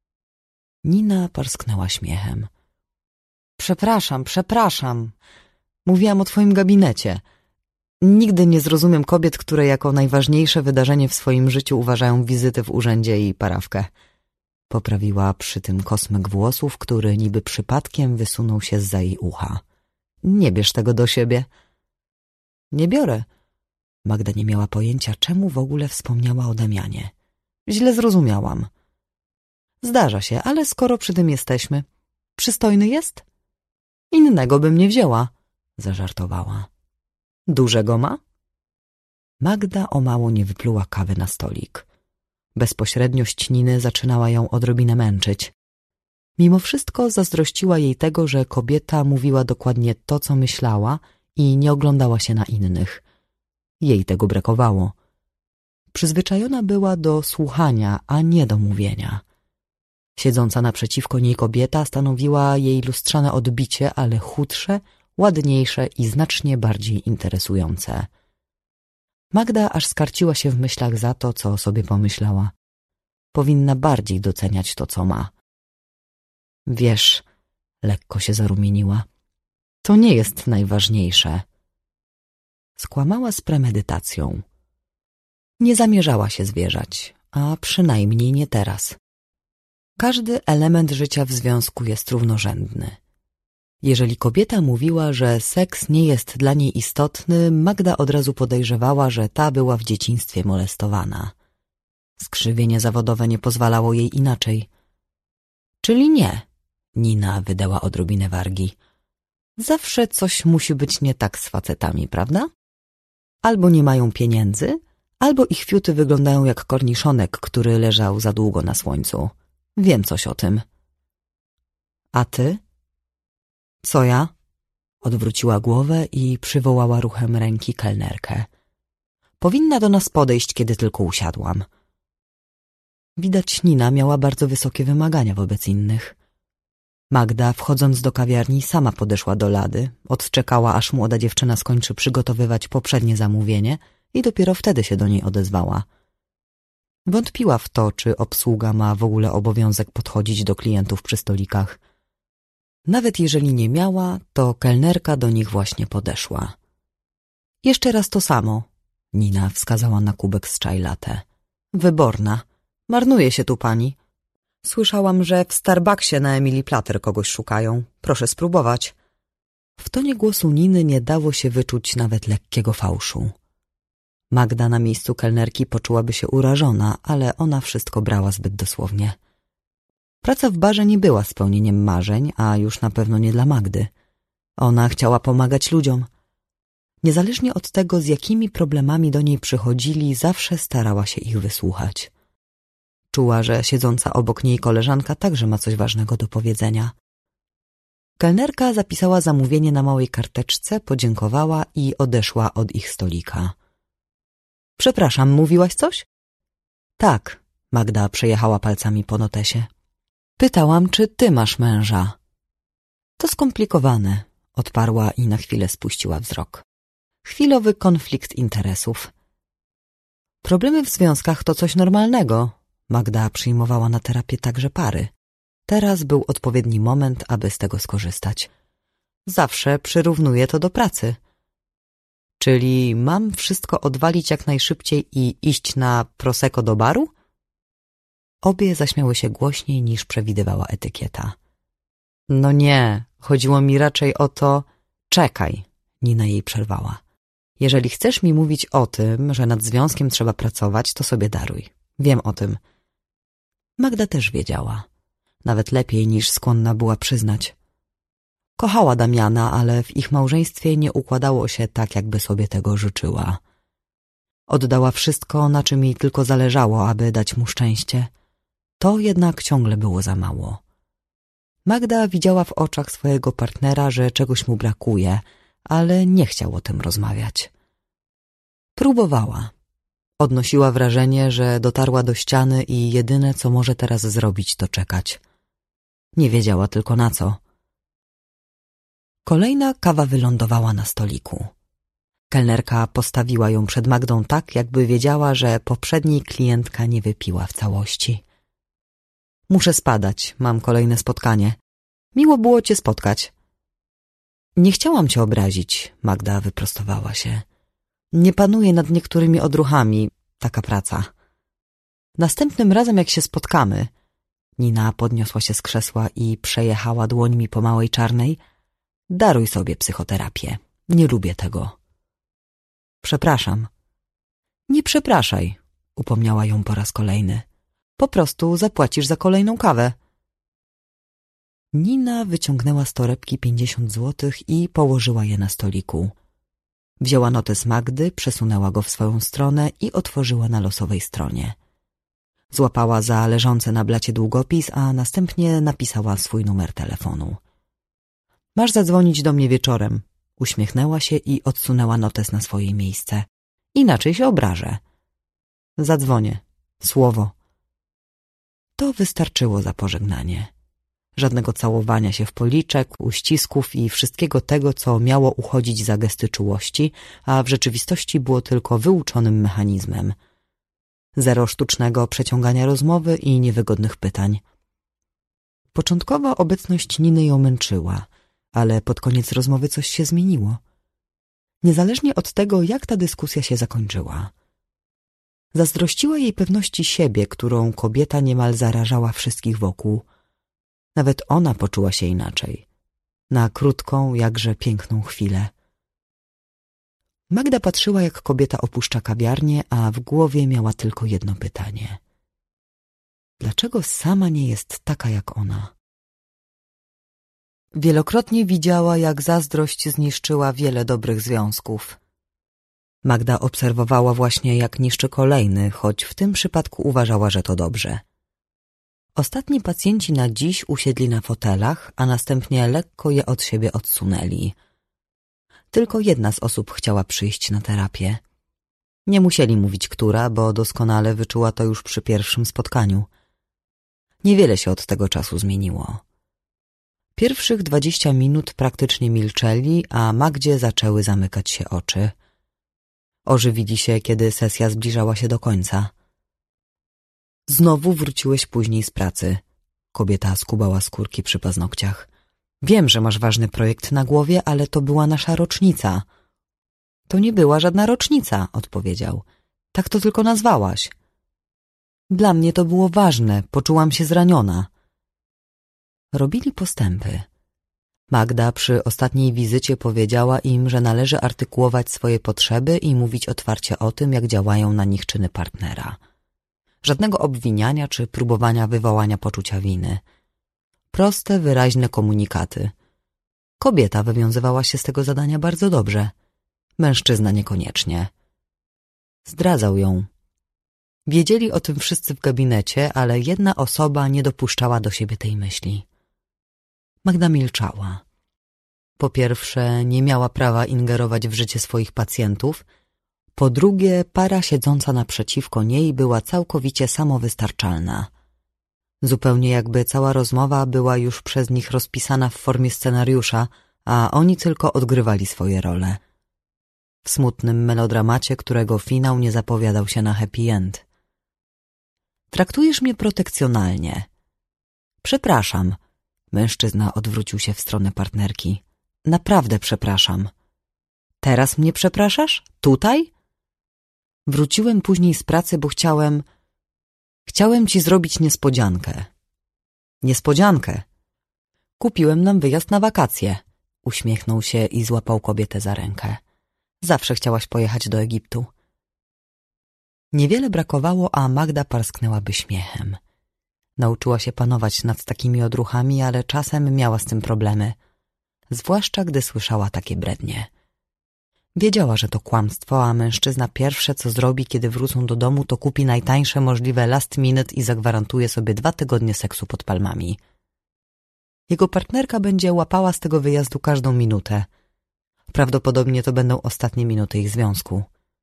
Nina parsknęła śmiechem. Przepraszam, przepraszam. Mówiłam o twoim gabinecie. Nigdy nie zrozumiem kobiet, które jako najważniejsze wydarzenie w swoim życiu uważają wizytę w urzędzie i parawkę. Poprawiła przy tym kosmyk włosów, który niby przypadkiem wysunął się zza jej ucha. Nie bierz tego do siebie. Nie biorę. Magda nie miała pojęcia, czemu w ogóle wspomniała o Damianie. Źle zrozumiałam. Zdarza się, ale skoro przy tym jesteśmy, przystojny jest? Innego bym nie wzięła, zażartowała. Dużego ma? Magda o mało nie wypluła kawy na stolik. Bezpośredniość Niny zaczynała ją odrobinę męczyć. Mimo wszystko zazdrościła jej tego, że kobieta mówiła dokładnie to, co myślała i nie oglądała się na innych. Jej tego brakowało. Przyzwyczajona była do słuchania, a nie do mówienia. Siedząca naprzeciwko niej kobieta stanowiła jej lustrzane odbicie, ale chudsze, ładniejsze i znacznie bardziej interesujące. Magda aż skarciła się w myślach za to, co o sobie pomyślała. Powinna bardziej doceniać to, co ma. Wiesz, lekko się zarumieniła, to nie jest najważniejsze. Skłamała z premedytacją. Nie zamierzała się zwierzać, a przynajmniej nie teraz. Każdy element życia w związku jest równorzędny. Jeżeli kobieta mówiła, że seks nie jest dla niej istotny, Magda od razu podejrzewała, że ta była w dzieciństwie molestowana. Skrzywienie zawodowe nie pozwalało jej inaczej. Czyli nie, Nina wydała odrobinę wargi. Zawsze coś musi być nie tak z facetami, prawda? Albo nie mają pieniędzy, albo ich fiuty wyglądają jak korniszonek, który leżał za długo na słońcu. Wiem coś o tym. A ty? Co ja? Odwróciła głowę i przywołała ruchem ręki kelnerkę. Powinna do nas podejść, kiedy tylko usiadłam. Widać, Nina miała bardzo wysokie wymagania wobec innych. Magda, wchodząc do kawiarni, sama podeszła do lady, odczekała, aż młoda dziewczyna skończy przygotowywać poprzednie zamówienie i dopiero wtedy się do niej odezwała. Wątpiła w to, czy obsługa ma w ogóle obowiązek podchodzić do klientów przy stolikach. Nawet jeżeli nie miała, to kelnerka do nich właśnie podeszła. Jeszcze raz to samo, Nina wskazała na kubek z chai latte. Wyborna. Marnuje się tu pani. Słyszałam, że w Starbucksie na Emily Plater kogoś szukają. Proszę spróbować. W tonie głosu Niny nie dało się wyczuć nawet lekkiego fałszu. Magda na miejscu kelnerki poczułaby się urażona, ale ona wszystko brała zbyt dosłownie. Praca w barze nie była spełnieniem marzeń, a już na pewno nie dla Magdy. Ona chciała pomagać ludziom. Niezależnie od tego, z jakimi problemami do niej przychodzili, zawsze starała się ich wysłuchać. Czuła, że siedząca obok niej koleżanka także ma coś ważnego do powiedzenia. Kelnerka zapisała zamówienie na małej karteczce, podziękowała i odeszła od ich stolika. Przepraszam, mówiłaś coś? Tak, Magda przejechała palcami po notesie. Pytałam, czy ty masz męża. To skomplikowane, odparła i na chwilę spuściła wzrok. Chwilowy konflikt interesów. Problemy w związkach to coś normalnego. Magda przyjmowała na terapię także pary. Teraz był odpowiedni moment, aby z tego skorzystać. Zawsze przyrównuję to do pracy. Czyli mam wszystko odwalić jak najszybciej i iść na prosecco do baru? Obie zaśmiały się głośniej niż przewidywała etykieta. No nie, chodziło mi raczej o to... Czekaj, Nina jej przerwała. Jeżeli chcesz mi mówić o tym, że nad związkiem trzeba pracować, to sobie daruj. Wiem o tym. Magda też wiedziała. Nawet lepiej niż skłonna była przyznać. Kochała Damiana, ale w ich małżeństwie nie układało się tak, jakby sobie tego życzyła. Oddała wszystko, na czym jej tylko zależało, aby dać mu szczęście. To jednak ciągle było za mało. Magda widziała w oczach swojego partnera, że czegoś mu brakuje, ale nie chciał o tym rozmawiać. Próbowała. Odnosiła wrażenie, że dotarła do ściany i jedyne, co może teraz zrobić, to czekać. Nie wiedziała tylko na co. Kolejna kawa wylądowała na stoliku. Kelnerka postawiła ją przed Magdą tak, jakby wiedziała, że poprzedniej klientka nie wypiła w całości. Muszę spadać, mam kolejne spotkanie. Miło było cię spotkać. Nie chciałam cię obrazić, Magda wyprostowała się. Nie panuję nad niektórymi odruchami, taka praca. Następnym razem, jak się spotkamy... Nina podniosła się z krzesła i przejechała dłońmi po małej czarnej. Daruj sobie psychoterapię. Nie lubię tego. Przepraszam. Nie przepraszaj, upomniała ją po raz kolejny. Po prostu zapłacisz za kolejną kawę. Nina wyciągnęła z torebki pięćdziesiąt złotych i położyła je na stoliku. Wzięła notes Magdy, przesunęła go w swoją stronę i otworzyła na losowej stronie. Złapała za leżący na blacie długopis, a następnie napisała swój numer telefonu. Masz zadzwonić do mnie wieczorem. Uśmiechnęła się i odsunęła notes na swoje miejsce. Inaczej się obrażę. Zadzwonię. Słowo. To wystarczyło za pożegnanie. Żadnego całowania się w policzek, uścisków i wszystkiego tego, co miało uchodzić za gesty czułości, a w rzeczywistości było tylko wyuczonym mechanizmem. Zero sztucznego przeciągania rozmowy i niewygodnych pytań. Początkowo obecność Niny ją męczyła, ale pod koniec rozmowy coś się zmieniło. Niezależnie od tego, jak ta dyskusja się zakończyła. Zazdrościła jej pewności siebie, którą kobieta niemal zarażała wszystkich wokół. Nawet ona poczuła się inaczej. Na krótką, jakże piękną chwilę. Magda patrzyła, jak kobieta opuszcza kawiarnię, a w głowie miała tylko jedno pytanie. Dlaczego sama nie jest taka jak ona? Wielokrotnie widziała, jak zazdrość zniszczyła wiele dobrych związków. Magda obserwowała właśnie, jak niszczy kolejny, choć w tym przypadku uważała, że to dobrze. Ostatni pacjenci na dziś usiedli na fotelach, a następnie lekko je od siebie odsunęli. Tylko jedna z osób chciała przyjść na terapię. Nie musieli mówić, która, bo doskonale wyczuła to już przy pierwszym spotkaniu. Niewiele się od tego czasu zmieniło. Pierwszych dwadzieścia minut praktycznie milczeli, a Magdzie zaczęły zamykać się oczy. Ożywili się, kiedy sesja zbliżała się do końca. Znowu wróciłeś później z pracy. Kobieta skubała skórki przy paznokciach. Wiem, że masz ważny projekt na głowie, ale to była nasza rocznica. To nie była żadna rocznica, odpowiedział. Tak to tylko nazwałaś. Dla mnie to było ważne, poczułam się zraniona. Robili postępy. Magda przy ostatniej wizycie powiedziała im, że należy artykułować swoje potrzeby i mówić otwarcie o tym, jak działają na nich czyny partnera. Żadnego obwiniania czy próbowania wywołania poczucia winy. Proste, wyraźne komunikaty. Kobieta wywiązywała się z tego zadania bardzo dobrze. Mężczyzna niekoniecznie. Zdradzał ją. Wiedzieli o tym wszyscy w gabinecie, ale jedna osoba nie dopuszczała do siebie tej myśli. Magda milczała. Po pierwsze, nie miała prawa ingerować w życie swoich pacjentów. Po drugie, para siedząca naprzeciwko niej była całkowicie samowystarczalna. Zupełnie jakby cała rozmowa była już przez nich rozpisana w formie scenariusza, a oni tylko odgrywali swoje role. W smutnym melodramacie, którego finał nie zapowiadał się na happy end. Traktujesz mnie protekcjonalnie. Przepraszam. Mężczyzna odwrócił się w stronę partnerki. Naprawdę przepraszam. Teraz mnie przepraszasz? Tutaj? Wróciłem później z pracy, bo chciałem... Chciałem ci zrobić niespodziankę. Niespodziankę. Kupiłem nam wyjazd na wakacje. Uśmiechnął się i złapał kobietę za rękę. Zawsze chciałaś pojechać do Egiptu. Niewiele brakowało, a Magda parsknęłaby śmiechem. Nauczyła się panować nad takimi odruchami, ale czasem miała z tym problemy. Zwłaszcza gdy słyszała takie brednie. Wiedziała, że to kłamstwo, a mężczyzna pierwsze, co zrobi, kiedy wrócą do domu, to kupi najtańsze możliwe last minute i zagwarantuje sobie dwa tygodnie seksu pod palmami. Jego partnerka będzie łapała z tego wyjazdu każdą minutę. Prawdopodobnie to będą ostatnie minuty ich związku.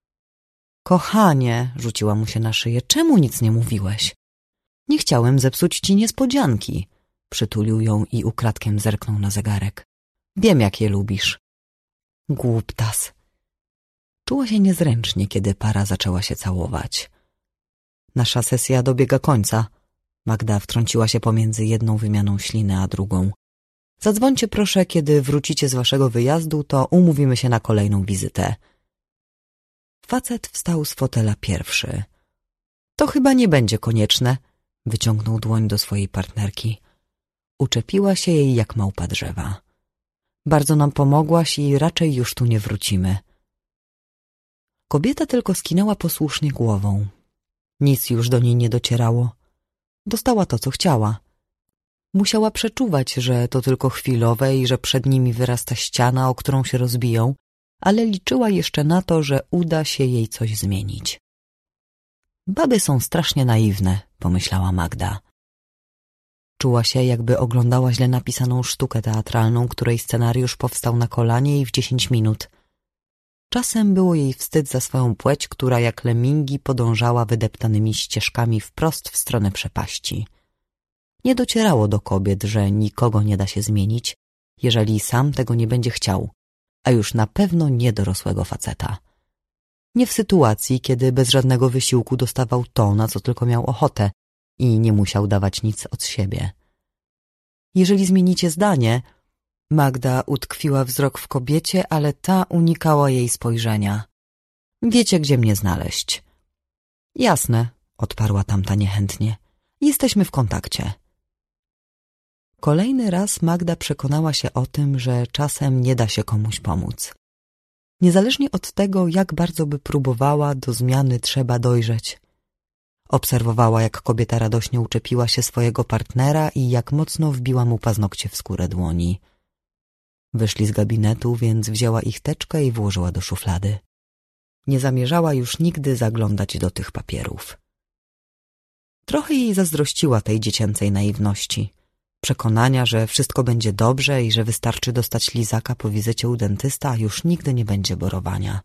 Kochanie, rzuciła mu się na szyję, czemu nic nie mówiłeś? Nie chciałem zepsuć ci niespodzianki. Przytulił ją i ukradkiem zerknął na zegarek. Wiem, jak je lubisz. Głuptas. Czuła się niezręcznie, kiedy para zaczęła się całować. Nasza sesja dobiega końca. Magda wtrąciła się pomiędzy jedną wymianą śliny a drugą. Zadzwońcie proszę, kiedy wrócicie z waszego wyjazdu, to umówimy się na kolejną wizytę. Facet wstał z fotela pierwszy. To chyba nie będzie konieczne. Wyciągnął dłoń do swojej partnerki. Uczepiła się jej jak małpa drzewa. Bardzo nam pomogłaś i raczej już tu nie wrócimy. Kobieta tylko skinęła posłusznie głową. Nic już do niej nie docierało. Dostała to, co chciała. Musiała przeczuwać, że to tylko chwilowe i że przed nimi wyrasta ściana, o którą się rozbiją, ale liczyła jeszcze na to, że uda się jej coś zmienić. Baby są strasznie naiwne, pomyślała Magda. Czuła się, jakby oglądała źle napisaną sztukę teatralną, której scenariusz powstał na kolanie i w dziesięć minut. Czasem było jej wstyd za swoją płeć, która jak lemingi podążała wydeptanymi ścieżkami wprost w stronę przepaści. Nie docierało do kobiet, że nikogo nie da się zmienić, jeżeli sam tego nie będzie chciał, a już na pewno nie dorosłego faceta. Nie w sytuacji, kiedy bez żadnego wysiłku dostawał to, na co tylko miał ochotę i nie musiał dawać nic od siebie. Jeżeli zmienicie zdanie... Magda utkwiła wzrok w kobiecie, ale ta unikała jej spojrzenia. Wiecie, gdzie mnie znaleźć. Jasne, odparła tamta niechętnie. Jesteśmy w kontakcie. Kolejny raz Magda przekonała się o tym, że czasem nie da się komuś pomóc. Niezależnie od tego, jak bardzo by próbowała, do zmiany trzeba dojrzeć. Obserwowała, jak kobieta radośnie uczepiła się swojego partnera i jak mocno wbiła mu paznokcie w skórę dłoni. Wyszli z gabinetu, więc wzięła ich teczkę i włożyła do szuflady. Nie zamierzała już nigdy zaglądać do tych papierów. Trochę jej zazdrościła tej dziecięcej naiwności, przekonania, że wszystko będzie dobrze i że wystarczy dostać lizaka po wizycie u dentysty, a już nigdy nie będzie borowania.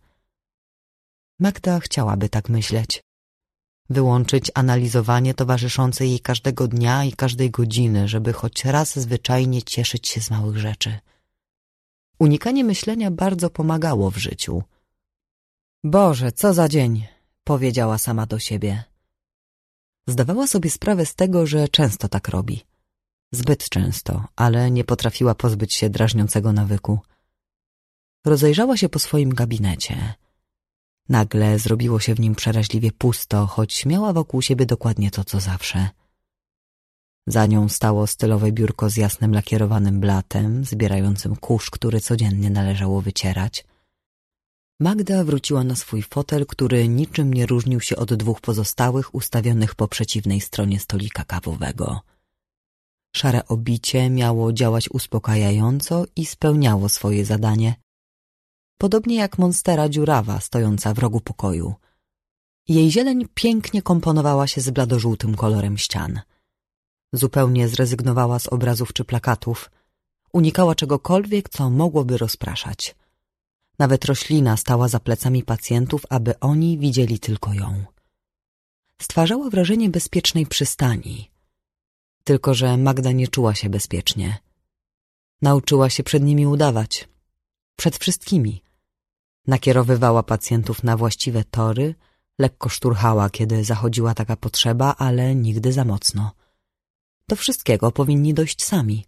Magda chciałaby tak myśleć. Wyłączyć analizowanie towarzyszące jej każdego dnia i każdej godziny, żeby choć raz zwyczajnie cieszyć się z małych rzeczy. Unikanie myślenia bardzo pomagało w życiu. Boże, co za dzień, powiedziała sama do siebie. Zdawała sobie sprawę z tego, że często tak robi. Zbyt często, ale nie potrafiła pozbyć się drażniącego nawyku. Rozejrzała się po swoim gabinecie. Nagle zrobiło się w nim przeraźliwie pusto, choć miała wokół siebie dokładnie to, co zawsze. Za nią stało stylowe biurko z jasnym lakierowanym blatem, zbierającym kurz, który codziennie należało wycierać. Magda wróciła na swój fotel, który niczym nie różnił się od dwóch pozostałych ustawionych po przeciwnej stronie stolika kawowego. Szare obicie miało działać uspokajająco i spełniało swoje zadanie. Podobnie jak monstera dziurawa stojąca w rogu pokoju. Jej zieleń pięknie komponowała się z bladożółtym kolorem ścian. Zupełnie zrezygnowała z obrazów czy plakatów. Unikała czegokolwiek, co mogłoby rozpraszać. Nawet roślina stała za plecami pacjentów, aby oni widzieli tylko ją. Stwarzała wrażenie bezpiecznej przystani. Tylko że Magda nie czuła się bezpiecznie. Nauczyła się przed nimi udawać. Przed wszystkimi. Nakierowywała pacjentów na właściwe tory, lekko szturchała, kiedy zachodziła taka potrzeba, ale nigdy za mocno. Do wszystkiego powinni dojść sami.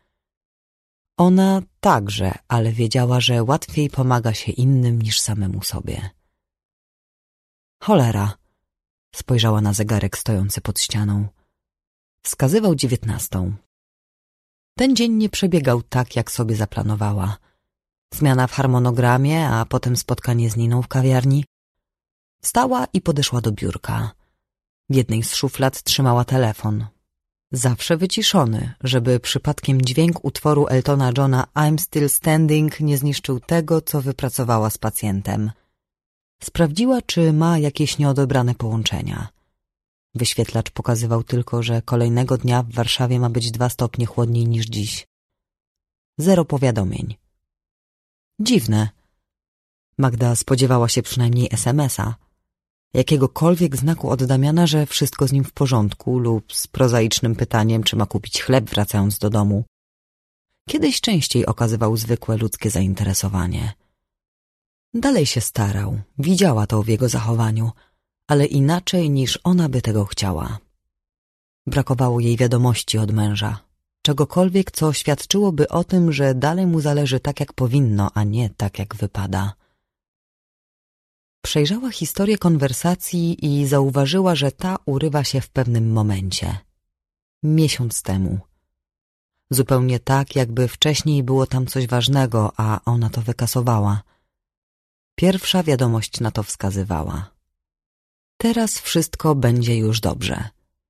Ona także, ale wiedziała, że łatwiej pomaga się innym niż samemu sobie. Cholera! Spojrzała na zegarek stojący pod ścianą. Wskazywał dziewiętnastą. Ten dzień nie przebiegał tak, jak sobie zaplanowała. Zmiana w harmonogramie, a potem spotkanie z Niną w kawiarni. Wstała i podeszła do biurka. W jednej z szuflad trzymała telefon. Zawsze wyciszony, żeby przypadkiem dźwięk utworu Eltona Johna I'm Still Standing nie zniszczył tego, co wypracowała z pacjentem. Sprawdziła, czy ma jakieś nieodebrane połączenia. Wyświetlacz pokazywał tylko, że kolejnego dnia w Warszawie ma być dwa stopnie chłodniej niż dziś. Zero powiadomień. Dziwne. Magda spodziewała się przynajmniej es em es a. Jakiegokolwiek znaku od Damiana, że wszystko z nim w porządku, lub z prozaicznym pytaniem, czy ma kupić chleb wracając do domu. Kiedyś częściej okazywał zwykłe ludzkie zainteresowanie. Dalej się starał, widziała to w jego zachowaniu, ale inaczej niż ona by tego chciała. Brakowało jej wiadomości od męża, czegokolwiek, co świadczyłoby o tym, że dalej mu zależy tak, jak powinno, a nie tak, jak wypada. Przejrzała historię konwersacji i zauważyła, że ta urywa się w pewnym momencie. Miesiąc temu. Zupełnie tak, jakby wcześniej było tam coś ważnego, a ona to wykasowała. Pierwsza wiadomość na to wskazywała. Teraz wszystko będzie już dobrze.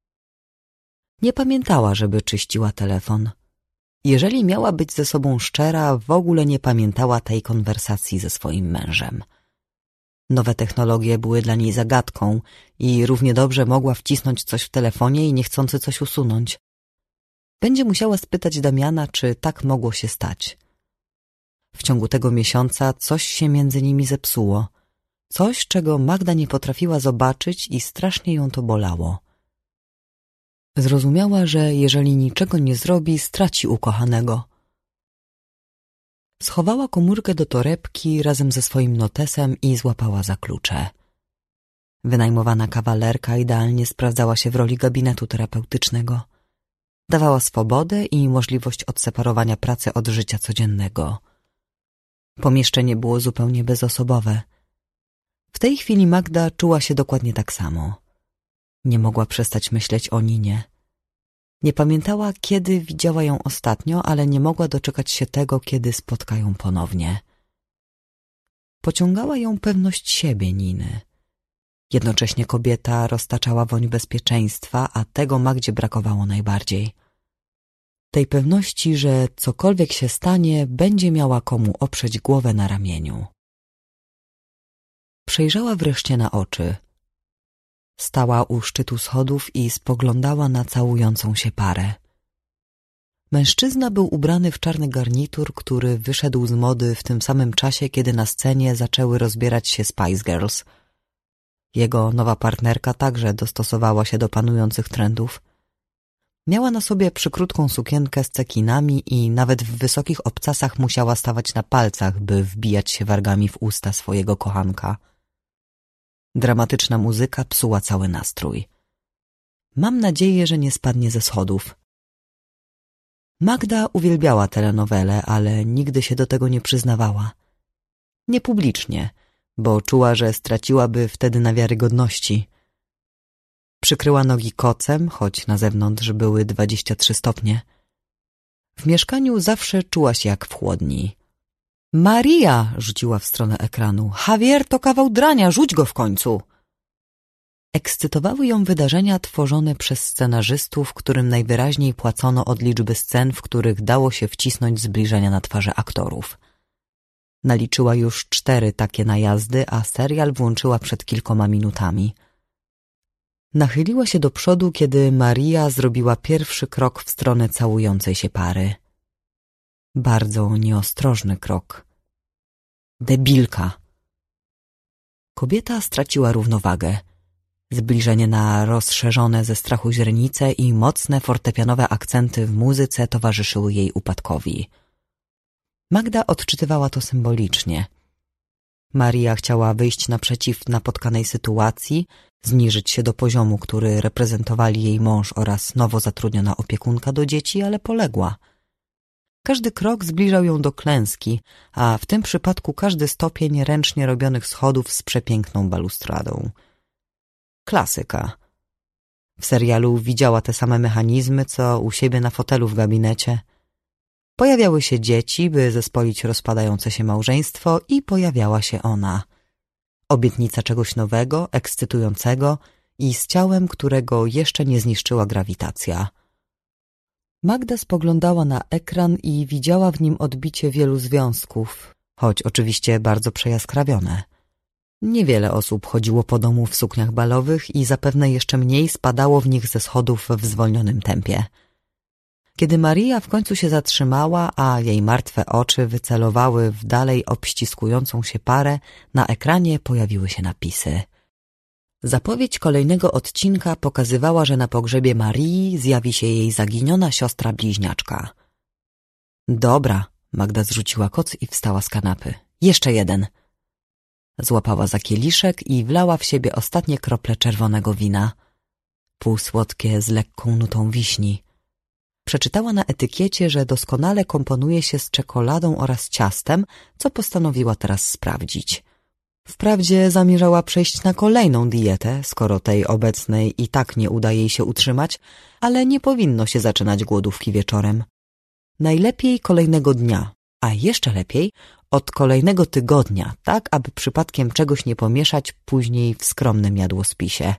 Nie pamiętała, żeby czyściła telefon. Jeżeli miała być ze sobą szczera, w ogóle nie pamiętała tej konwersacji ze swoim mężem. Nowe technologie były dla niej zagadką i równie dobrze mogła wcisnąć coś w telefonie i niechcący coś usunąć. Będzie musiała spytać Damiana, czy tak mogło się stać. W ciągu tego miesiąca coś się między nimi zepsuło. Coś, czego Magda nie potrafiła zobaczyć i strasznie ją to bolało. Zrozumiała, że jeżeli niczego nie zrobi, straci ukochanego. Schowała komórkę do torebki razem ze swoim notesem i złapała za klucze. Wynajmowana kawalerka idealnie sprawdzała się w roli gabinetu terapeutycznego. Dawała swobodę i możliwość odseparowania pracy od życia codziennego. Pomieszczenie było zupełnie bezosobowe. W tej chwili Magda czuła się dokładnie tak samo. Nie mogła przestać myśleć o Ninie. Nie pamiętała, kiedy widziała ją ostatnio, ale nie mogła doczekać się tego, kiedy spotka ją ponownie. Pociągała ją pewność siebie Niny. Jednocześnie kobieta roztaczała woń bezpieczeństwa, a tego Magdzie brakowało najbardziej. Tej pewności, że cokolwiek się stanie, będzie miała komu oprzeć głowę na ramieniu. Przejrzała wreszcie na oczy. Stała u szczytu schodów i spoglądała na całującą się parę. Mężczyzna był ubrany w czarny garnitur, który wyszedł z mody w tym samym czasie, kiedy na scenie zaczęły rozbierać się Spice Girls. Jego nowa partnerka także dostosowała się do panujących trendów. Miała na sobie przykrótką sukienkę z cekinami i nawet w wysokich obcasach musiała stawać na palcach, by wbijać się wargami w usta swojego kochanka. Dramatyczna muzyka psuła cały nastrój. Mam nadzieję, że nie spadnie ze schodów. Magda uwielbiała telenowele, ale nigdy się do tego nie przyznawała. Nie publicznie, bo czuła, że straciłaby wtedy na wiarygodności. Przykryła nogi kocem, choć na zewnątrz były dwadzieścia trzy stopnie. W mieszkaniu zawsze czuła się jak w chłodni. Maria! Rzuciła w stronę ekranu. Javier to kawał drania, rzuć go w końcu! Ekscytowały ją wydarzenia tworzone przez scenarzystów, którym najwyraźniej płacono od liczby scen, w których dało się wcisnąć zbliżenia na twarze aktorów. Naliczyła już cztery takie najazdy, a serial włączyła przed kilkoma minutami. Nachyliła się do przodu, kiedy Maria zrobiła pierwszy krok w stronę całującej się pary. Bardzo nieostrożny krok. Debilka. Kobieta straciła równowagę. Zbliżenie na rozszerzone ze strachu źrenice i mocne fortepianowe akcenty w muzyce towarzyszyły jej upadkowi. Magda odczytywała to symbolicznie. Maria chciała wyjść naprzeciw napotkanej sytuacji, zniżyć się do poziomu, który reprezentowali jej mąż oraz nowo zatrudniona opiekunka do dzieci, ale poległa. Każdy krok zbliżał ją do klęski, a w tym przypadku każdy stopień ręcznie robionych schodów z przepiękną balustradą. Klasyka. W serialu widziała te same mechanizmy, co u siebie na fotelu w gabinecie. Pojawiały się dzieci, by zespolić rozpadające się małżeństwo i pojawiała się ona. Obietnica czegoś nowego, ekscytującego i z ciałem, którego jeszcze nie zniszczyła grawitacja. Magda spoglądała na ekran i widziała w nim odbicie wielu związków, choć oczywiście bardzo przejaskrawione. Niewiele osób chodziło po domu w sukniach balowych i zapewne jeszcze mniej spadało w nich ze schodów w zwolnionym tempie. Kiedy Maria w końcu się zatrzymała, a jej martwe oczy wycelowały w dalej obściskującą się parę, na ekranie pojawiły się napisy. Zapowiedź kolejnego odcinka pokazywała, że na pogrzebie Marii zjawi się jej zaginiona siostra bliźniaczka. Dobra, Magda zrzuciła koc i wstała z kanapy. Jeszcze jeden. Złapała za kieliszek i wlała w siebie ostatnie krople czerwonego wina. Półsłodkie z lekką nutą wiśni. Przeczytała na etykiecie, że doskonale komponuje się z czekoladą oraz ciastem, co postanowiła teraz sprawdzić. Wprawdzie zamierzała przejść na kolejną dietę, skoro tej obecnej i tak nie uda jej się utrzymać, ale nie powinno się zaczynać głodówki wieczorem. Najlepiej kolejnego dnia, a jeszcze lepiej od kolejnego tygodnia, tak aby przypadkiem czegoś nie pomieszać później w skromnym jadłospisie.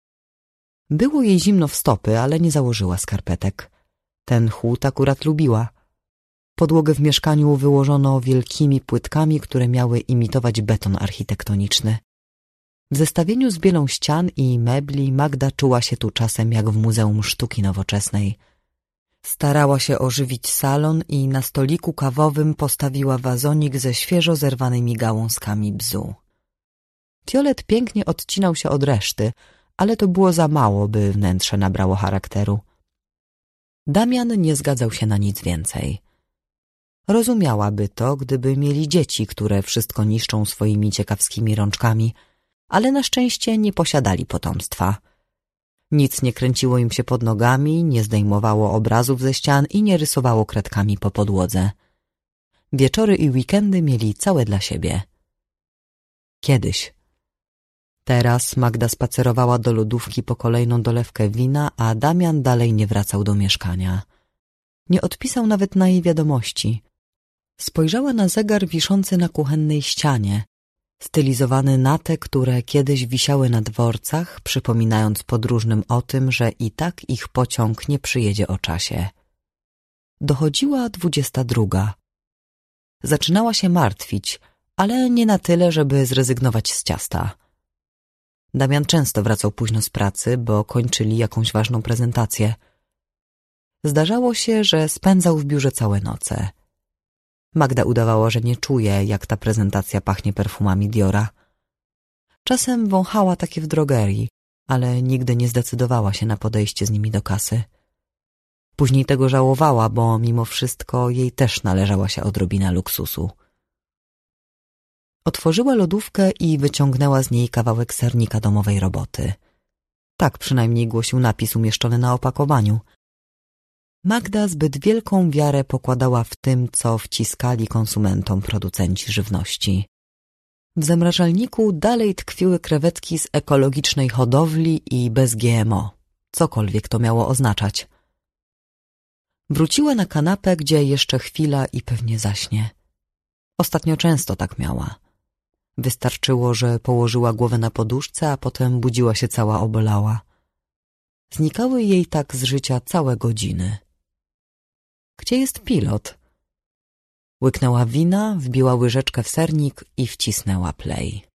Było jej zimno w stopy, ale nie założyła skarpetek. Ten chłód akurat lubiła. Podłogę w mieszkaniu wyłożono wielkimi płytkami, które miały imitować beton architektoniczny. W zestawieniu z bielą ścian i mebli Magda czuła się tu czasem jak w Muzeum Sztuki Nowoczesnej. Starała się ożywić salon i na stoliku kawowym postawiła wazonik ze świeżo zerwanymi gałązkami bzu. Fiolet pięknie odcinał się od reszty, ale to było za mało, by wnętrze nabrało charakteru. Damian nie zgadzał się na nic więcej. Rozumiałaby to, gdyby mieli dzieci, które wszystko niszczą swoimi ciekawskimi rączkami, ale na szczęście nie posiadali potomstwa. Nic nie kręciło im się pod nogami, nie zdejmowało obrazów ze ścian i nie rysowało kredkami po podłodze. Wieczory i weekendy mieli całe dla siebie. Kiedyś. Teraz Magda spacerowała do lodówki po kolejną dolewkę wina, a Damian dalej nie wracał do mieszkania. Nie odpisał nawet na jej wiadomości. Spojrzała na zegar wiszący na kuchennej ścianie, stylizowany na te, które kiedyś wisiały na dworcach, przypominając podróżnym o tym, że i tak ich pociąg nie przyjedzie o czasie. Dochodziła dwudziesta druga. Zaczynała się martwić, ale nie na tyle, żeby zrezygnować z ciasta. Damian często wracał późno z pracy, bo kończyli jakąś ważną prezentację. Zdarzało się, że spędzał w biurze całe noce. Magda udawała, że nie czuje, jak ta prezentacja pachnie perfumami Diora. Czasem wąchała takie w drogerii, ale nigdy nie zdecydowała się na podejście z nimi do kasy. Później tego żałowała, bo mimo wszystko jej też należała się odrobina luksusu. Otworzyła lodówkę i wyciągnęła z niej kawałek sernika domowej roboty. Tak przynajmniej głosił napis umieszczony na opakowaniu. Magda zbyt wielką wiarę pokładała w tym, co wciskali konsumentom producenci żywności. W zamrażalniku dalej tkwiły krewetki z ekologicznej hodowli i bez G M O, cokolwiek to miało oznaczać. Wróciła na kanapę, gdzie jeszcze chwila i pewnie zaśnie. Ostatnio często tak miała. Wystarczyło, że położyła głowę na poduszce, a potem budziła się cała obolała. Znikały jej tak z życia całe godziny. Gdzie jest pilot? Łyknęła wina, wbiła łyżeczkę w sernik i wcisnęła play.